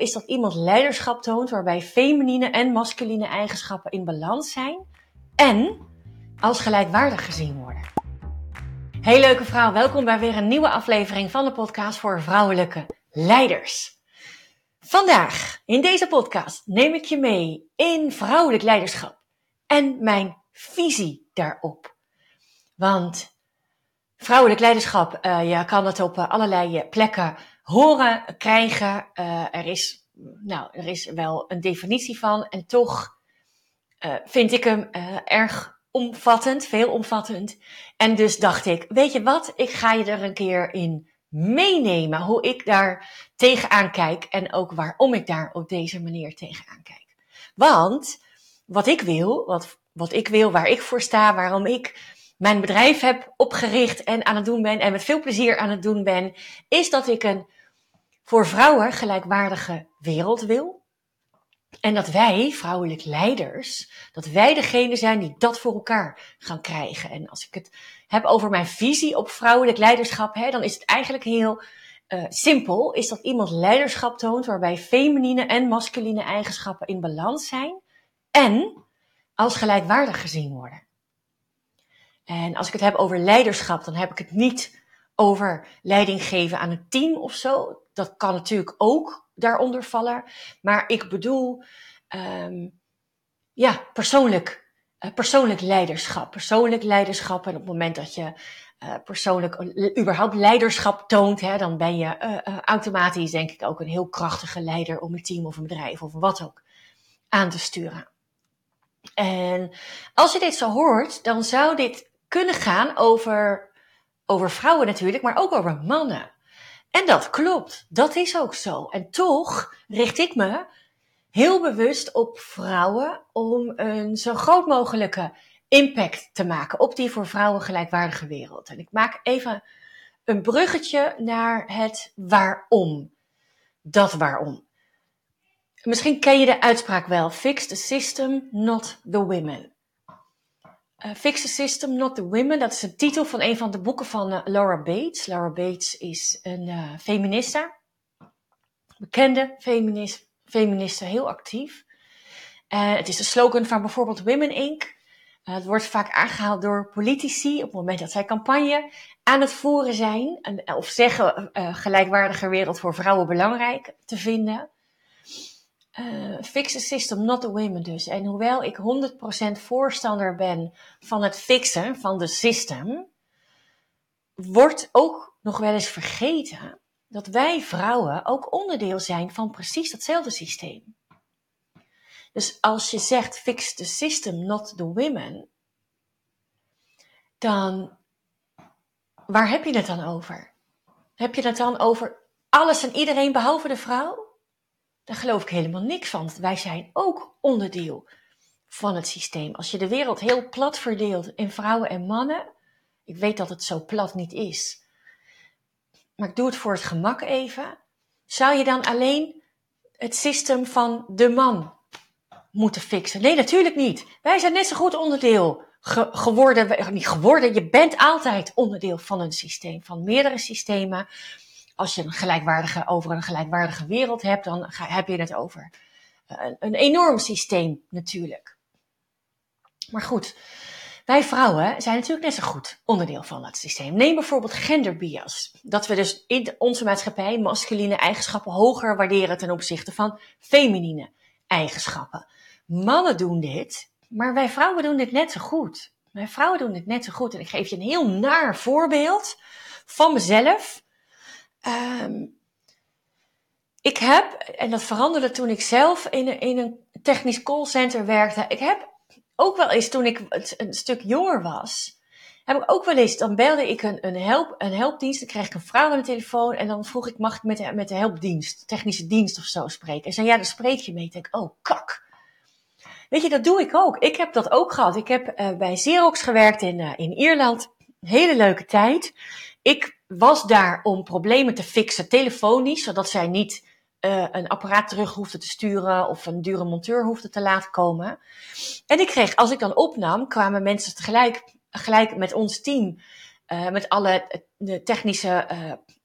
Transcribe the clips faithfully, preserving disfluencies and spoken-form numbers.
is dat iemand leiderschap toont waarbij feminine en masculine eigenschappen in balans zijn en als gelijkwaardig gezien worden. Hey leuke vrouw, welkom bij weer een nieuwe aflevering van de podcast voor vrouwelijke leiders. Vandaag in deze podcast neem ik je mee in vrouwelijk leiderschap en mijn visie daarop. Want vrouwelijk leiderschap, uh, je kan het op uh, allerlei plekken horen, krijgen. Uh, er, is, nou, er is wel een definitie van en toch uh, vind ik hem uh, erg omvattend, veelomvattend. En dus dacht ik, weet je wat, ik ga je er een keer in meenemen hoe ik daar tegenaan kijk en ook waarom ik daar op deze manier tegenaan kijk. Want wat ik wil, wat, wat ik wil, waar ik voor sta, waarom ik mijn bedrijf heb opgericht en aan het doen ben en met veel plezier aan het doen ben, is dat ik een voor vrouwen gelijkwaardige wereld wil. En dat wij, vrouwelijk leiders, dat wij degene zijn die dat voor elkaar gaan krijgen. En als ik het heb over mijn visie op vrouwelijk leiderschap, hè, dan is het eigenlijk heel uh, simpel. Is dat iemand leiderschap toont waarbij feminine en masculine eigenschappen in balans zijn en als gelijkwaardig gezien worden. En als ik het heb over leiderschap, dan heb ik het niet over leiding geven aan een team of zo. Dat kan natuurlijk ook daaronder vallen. Maar ik bedoel, um, ja, persoonlijk, uh, persoonlijk leiderschap. Persoonlijk leiderschap. En op het moment dat je uh, persoonlijk uh, überhaupt leiderschap toont, hè, dan ben je uh, uh, automatisch denk ik ook een heel krachtige leider om een team of een bedrijf of wat ook aan te sturen. En als je dit zo hoort, dan zou dit kunnen gaan over, over vrouwen natuurlijk, maar ook over mannen. En dat klopt, dat is ook zo. En toch richt ik me heel bewust op vrouwen om een zo groot mogelijke impact te maken op die voor vrouwen gelijkwaardige wereld. En ik maak even een bruggetje naar het waarom. Dat waarom. Misschien ken je de uitspraak wel. Fix the system, not the women. Uh, Fix the System, Not the Women. Dat is een titel van een van de boeken van uh, Laura Bates. Laura Bates is een uh, feministe. Bekende feminist, feministe, heel actief. Uh, het is de slogan van bijvoorbeeld Women incorporated. Uh, het wordt vaak aangehaald door politici op het moment dat zij campagne aan het voeren zijn. En, of zeggen uh, gelijkwaardige wereld voor vrouwen belangrijk te vinden. Uh, fix the system, not the women dus. En hoewel ik honderd procent voorstander ben van het fixen van de system, wordt ook nog wel eens vergeten dat wij vrouwen ook onderdeel zijn van precies datzelfde systeem. Dus als je zegt fix the system, not the women, dan waar heb je het dan over? Heb je het dan over alles en iedereen behalve de vrouw? Daar geloof ik helemaal niks van. Want wij zijn ook onderdeel van het systeem. Als je de wereld heel plat verdeelt in vrouwen en mannen. Ik weet dat het zo plat niet is. Maar ik doe het voor het gemak even. Zou je dan alleen het systeem van de man moeten fixen? Nee, natuurlijk niet. Wij zijn net zo goed onderdeel ge- geworden. Niet geworden, je bent altijd onderdeel van een systeem. Van meerdere systemen. Als je een gelijkwaardige, over een gelijkwaardige wereld hebt, dan ga, heb je het over een, een enorm systeem natuurlijk. Maar goed, wij vrouwen zijn natuurlijk net zo goed onderdeel van dat systeem. Neem bijvoorbeeld genderbias. Dat we dus in onze maatschappij masculine eigenschappen hoger waarderen ten opzichte van feminine eigenschappen. Mannen doen dit, maar wij vrouwen doen dit net zo goed. Wij vrouwen doen dit net zo goed. En ik geef je een heel naar voorbeeld van mezelf. Um, ik heb, en dat veranderde toen ik zelf in, in een technisch callcenter werkte. Ik heb ook wel eens, toen ik een stuk jonger was, heb ik ook wel eens, dan belde ik een, een, help, een helpdienst. Dan kreeg ik een vrouw aan de telefoon en dan vroeg ik, mag ik met de, met de helpdienst, technische dienst of zo spreken? En zei, ja, daar spreek je mee. Ik denk, oh, kak. Weet je, dat doe ik ook. Ik heb dat ook gehad. Ik heb uh, bij Xerox gewerkt in, uh, in Ierland. Een hele leuke tijd. Ik was daar om problemen te fixen telefonisch, zodat zij niet uh, een apparaat terug hoefden te sturen of een dure monteur hoefden te laten komen. En ik kreeg, als ik dan opnam, kwamen mensen tegelijk, gelijk met ons team, uh, met alle de technische uh,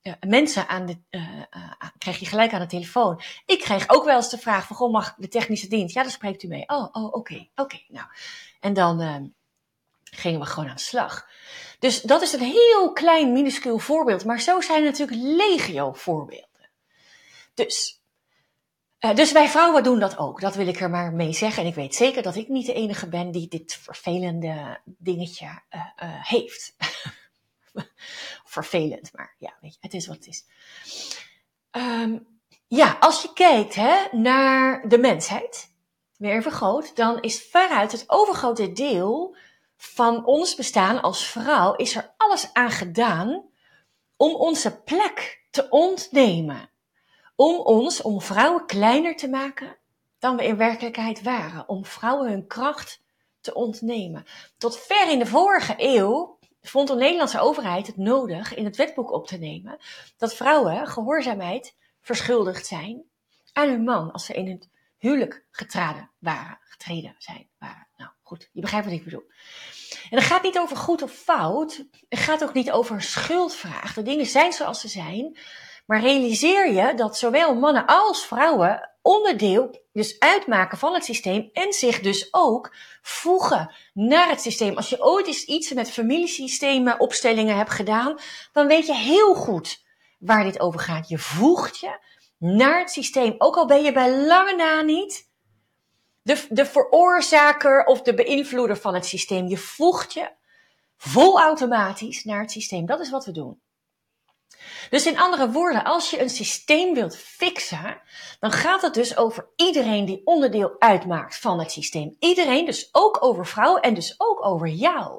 uh, mensen aan de, uh, uh, krijg je gelijk aan de telefoon. Ik kreeg ook wel eens de vraag van, goh, mag ik de technische dienst? Ja, daar spreekt u mee. Oh, oh, oké, okay, oké, okay, nou. En dan uh, gingen we gewoon aan de slag. Dus dat is een heel klein, minuscuul voorbeeld. Maar zo zijn er natuurlijk legio voorbeelden. Dus... Uh, dus wij vrouwen doen dat ook. Dat wil ik er maar mee zeggen. En ik weet zeker dat ik niet de enige ben die dit vervelende dingetje uh, uh, heeft. Vervelend, maar ja, weet je, het is wat het is. Um, ja, als je kijkt hè, naar de mensheid, weer even groot, dan is veruit het overgrote deel van ons bestaan als vrouw, is er alles aan gedaan om onze plek te ontnemen. Om ons, om vrouwen kleiner te maken dan we in werkelijkheid waren. Om vrouwen hun kracht te ontnemen. Tot ver in de vorige eeuw vond de Nederlandse overheid het nodig in het wetboek op te nemen dat vrouwen gehoorzaamheid verschuldigd zijn aan hun man als ze in het huwelijk getraden waren, getreden zijn waren. Nou goed, je begrijpt wat ik bedoel. En het gaat niet over goed of fout. Het gaat ook niet over een schuldvraag. De dingen zijn zoals ze zijn. Maar realiseer je dat zowel mannen als vrouwen onderdeel dus uitmaken van het systeem en zich dus ook voegen naar het systeem. Als je ooit eens iets met familiesystemen, opstellingen hebt gedaan, dan weet je heel goed waar dit over gaat. Je voegt je naar het systeem, ook al ben je bij lange na niet de, de veroorzaker of de beïnvloeder van het systeem. Je voegt je volautomatisch naar het systeem. Dat is wat we doen. Dus in andere woorden, als je een systeem wilt fixen, dan gaat het dus over iedereen die onderdeel uitmaakt van het systeem. Iedereen, dus ook over vrouwen en dus ook over jou.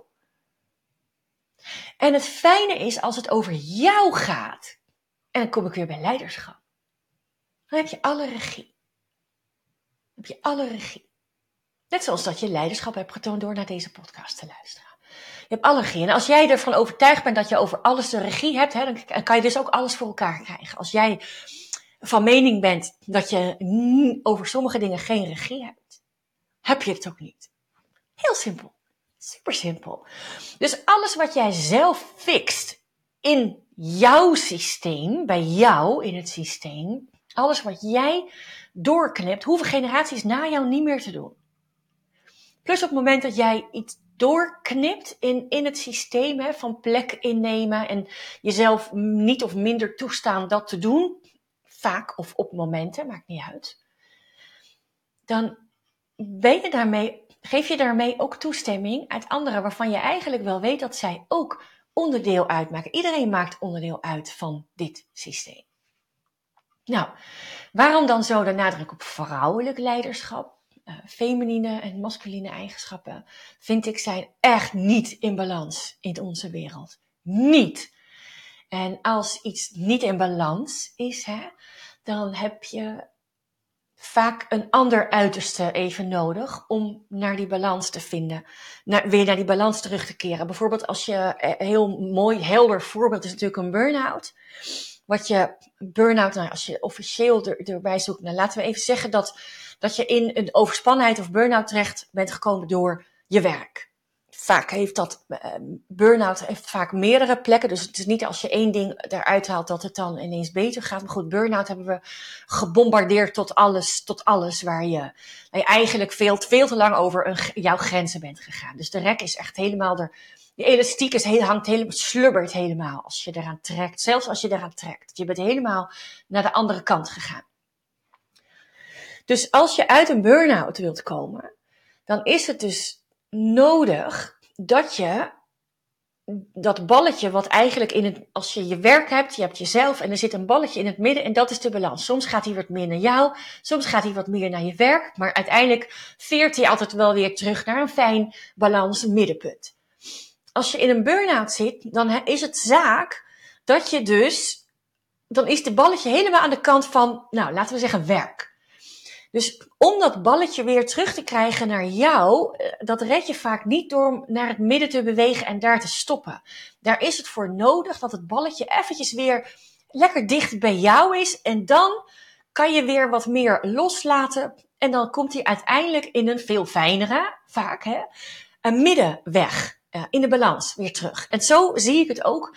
En het fijne is als het over jou gaat, en dan kom ik weer bij leiderschap, dan heb je alle regie. Dan heb je alle regie. Net zoals dat je leiderschap hebt getoond door naar deze podcast te luisteren. Je hebt alle regie. En als jij ervan overtuigd bent dat je over alles de regie hebt, hè, dan kan je dus ook alles voor elkaar krijgen. Als jij van mening bent dat je over sommige dingen geen regie hebt, heb je het ook niet. Heel simpel. Super simpel. Dus alles wat jij zelf fixt in jouw systeem, bij jou in het systeem, alles wat jij doorknipt, hoeven generaties na jou niet meer te doen. Plus op het moment dat jij iets doorknipt in, in het systeem, hè, van plek innemen en jezelf niet of minder toestaan dat te doen, vaak of op momenten, maakt niet uit, dan ben je daarmee, geef je daarmee ook toestemming uit anderen waarvan je eigenlijk wel weet dat zij ook onderdeel uitmaken. Iedereen maakt onderdeel uit van dit systeem. Nou, waarom dan zo de nadruk op vrouwelijk leiderschap? Uh, feminine en masculine eigenschappen, vind ik, zijn echt niet in balans in onze wereld. Niet. En als iets niet in balans is, hè, dan heb je vaak een ander uiterste even nodig om naar die balans te vinden. Naar, weer naar die balans terug te keren. Bijvoorbeeld als je, een heel mooi, helder voorbeeld is natuurlijk een burn-out. Wat je, burn-out, nou, als je officieel er, erbij zoekt, nou, laten we even zeggen dat dat je in een overspannenheid of burn-out terecht bent gekomen door je werk. Vaak heeft dat, uh, burn-out heeft vaak meerdere plekken, dus het is niet als je één ding eruit haalt dat het dan ineens beter gaat. Maar goed, burn-out hebben we gebombardeerd tot alles, tot alles waar je, waar je eigenlijk veel, veel te lang over een, jouw grenzen bent gegaan. Dus de rek is echt helemaal er, die elastiek is heel, hangt helemaal, slubbert helemaal als je eraan trekt. Zelfs als je eraan trekt. Je bent helemaal naar de andere kant gegaan. Dus als je uit een burn-out wilt komen, dan is het dus nodig dat je dat balletje wat eigenlijk in het, als je je werk hebt, je hebt jezelf en er zit een balletje in het midden en dat is de balans. Soms gaat hij wat meer naar jou, soms gaat hij wat meer naar je werk, maar uiteindelijk veert hij altijd wel weer terug naar een fijn balans middenpunt. Als je in een burn-out zit, dan is het zaak dat je dus, dan is de balletje helemaal aan de kant van, nou laten we zeggen werk. Dus om dat balletje weer terug te krijgen naar jou, dat red je vaak niet door naar het midden te bewegen en daar te stoppen. Daar is het voor nodig dat het balletje eventjes weer lekker dicht bij jou is. En dan kan je weer wat meer loslaten. En dan komt hij uiteindelijk in een veel fijnere, vaak hè, een middenweg, in de balans weer terug. En zo zie ik het ook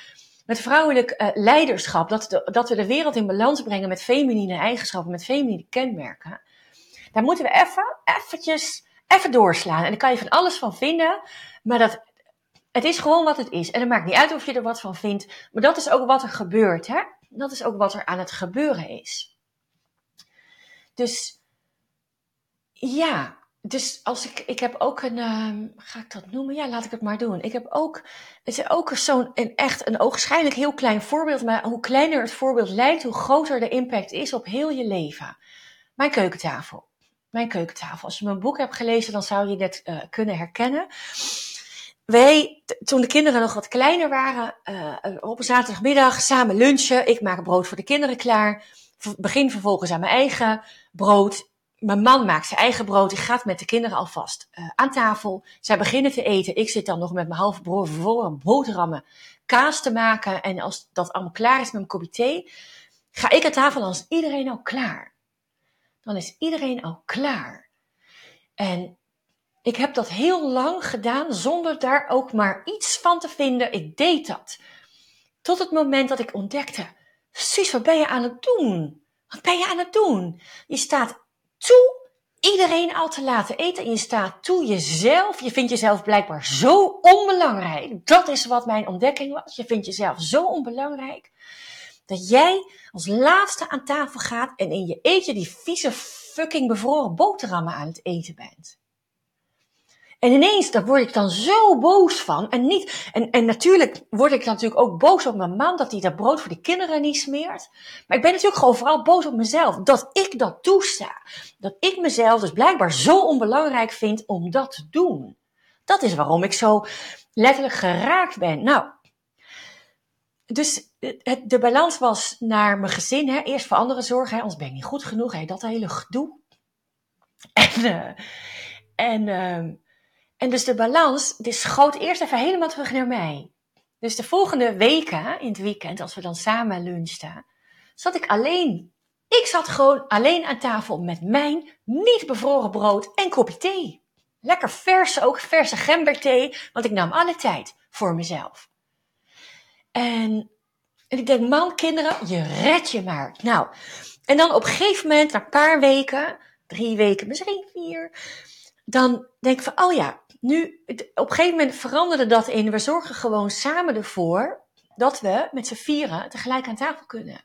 met vrouwelijk uh, leiderschap, dat, de, dat we de wereld in balans brengen met feminine eigenschappen, met feminine kenmerken, daar moeten we even, eventjes, even doorslaan. En daar kan je van alles van vinden, maar dat, het is gewoon wat het is. En het maakt niet uit of je er wat van vindt, maar dat is ook wat er gebeurt, hè? Dat is ook wat er aan het gebeuren is. Dus, ja, dus als ik, ik heb ook een, um, ga ik dat noemen? Ja, laat ik het maar doen. Ik heb ook, het is ook zo'n, een, echt een ogenschijnlijk heel klein voorbeeld, maar hoe kleiner het voorbeeld lijkt, hoe groter de impact is op heel je leven. Mijn keukentafel. Mijn keukentafel. Als je mijn boek hebt gelezen, dan zou je dit uh, kunnen herkennen. Wij, t- toen de kinderen nog wat kleiner waren, uh, op een zaterdagmiddag samen lunchen. Ik maak brood voor de kinderen klaar. V- begin vervolgens aan mijn eigen brood. Mijn man maakt zijn eigen brood. Die gaat met de kinderen alvast uh, aan tafel. Zij beginnen te eten. Ik zit dan nog met mijn halve brood voor boterhammen kaas te maken. En als dat allemaal klaar is met mijn kopje thee, ga ik aan tafel, dan is iedereen al klaar. Dan is iedereen al klaar. En ik heb dat heel lang gedaan zonder daar ook maar iets van te vinden. Ik deed dat. Tot het moment dat ik ontdekte, Suus, wat ben je aan het doen? Wat ben je aan het doen? Je staat toe iedereen al te laten eten. En je staat toe jezelf. Je vindt jezelf blijkbaar zo onbelangrijk. Dat is wat mijn ontdekking was. Je vindt jezelf zo onbelangrijk, dat jij als laatste aan tafel gaat en in je eentje die vieze fucking bevroren boterhammen aan het eten bent. En ineens, daar word ik dan zo boos van. En, niet, en, en natuurlijk word ik natuurlijk ook boos op mijn man, dat hij dat brood voor de kinderen niet smeert. Maar ik ben natuurlijk gewoon vooral boos op mezelf, dat ik dat toesta. Dat ik mezelf dus blijkbaar zo onbelangrijk vind om dat te doen. Dat is waarom ik zo letterlijk geraakt ben. Nou, dus het, de balans was naar mijn gezin. Hè. Eerst voor anderen zorgen, hè, anders ben ik niet goed genoeg. Hè, dat hele gedoe. En, uh, en, uh, en dus de balans, die schoot eerst even helemaal terug naar mij. Dus de volgende weken, in het weekend, als we dan samen lunchten, zat ik alleen. Ik zat gewoon alleen aan tafel met mijn niet bevroren brood en kopje thee. Lekker verse, ook verse gemberthee, want ik nam alle tijd voor mezelf. En, en ik denk, man, kinderen, je redt je maar. Nou, en dan op een gegeven moment, na een paar weken, drie weken, misschien vier, dan denk ik van, oh ja, nu, op een gegeven moment veranderde dat in, we zorgen gewoon samen ervoor dat we met z'n vieren tegelijk aan tafel kunnen.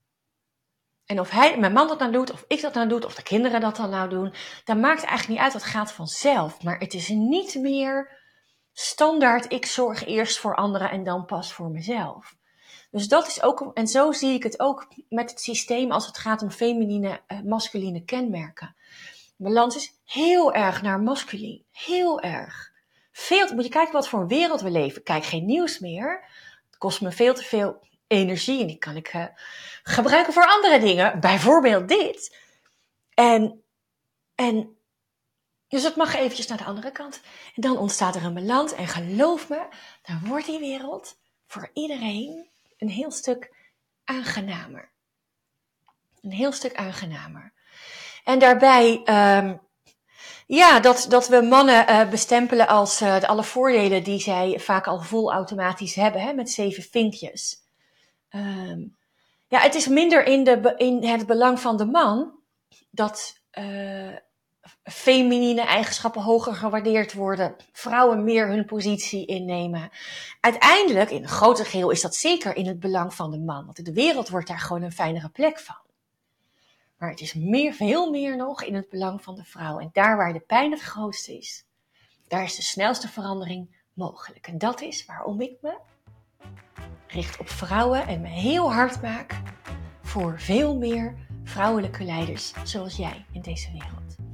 En of hij, mijn man dat nou doet, of ik dat nou doe, of de kinderen dat dan nou doen, dat maakt eigenlijk niet uit, dat gaat vanzelf. Maar het is niet meer standaard, ik zorg eerst voor anderen en dan pas voor mezelf. Dus dat is ook, en zo zie ik het ook met het systeem als het gaat om feminine, uh, masculine kenmerken. Balans is heel erg naar masculien. Heel erg. Veel, moet je kijken wat voor een wereld we leven. Kijk geen nieuws meer. Het kost me veel te veel energie en die kan ik uh, gebruiken voor andere dingen. Bijvoorbeeld dit. En, en dus het mag eventjes naar de andere kant. En dan ontstaat er een balans. En geloof me, dan wordt die wereld voor iedereen een heel stuk aangenamer. Een heel stuk aangenamer. En daarbij, um, ja, dat, dat we mannen uh, bestempelen als uh, alle voordelen die zij vaak al vol automatisch hebben, hè, met zeven vinkjes. Um, ja, het is minder in, de, in het belang van de man dat uh, feminine eigenschappen hoger gewaardeerd worden, vrouwen meer hun positie innemen. Uiteindelijk, in een groter geheel, is dat zeker in het belang van de man, want de wereld wordt daar gewoon een fijnere plek van. Maar het is meer, veel meer nog in het belang van de vrouw. En daar waar de pijn het grootste is, daar is de snelste verandering mogelijk. En dat is waarom ik me richt op vrouwen en me heel hard maak voor veel meer vrouwelijke leiders zoals jij in deze wereld.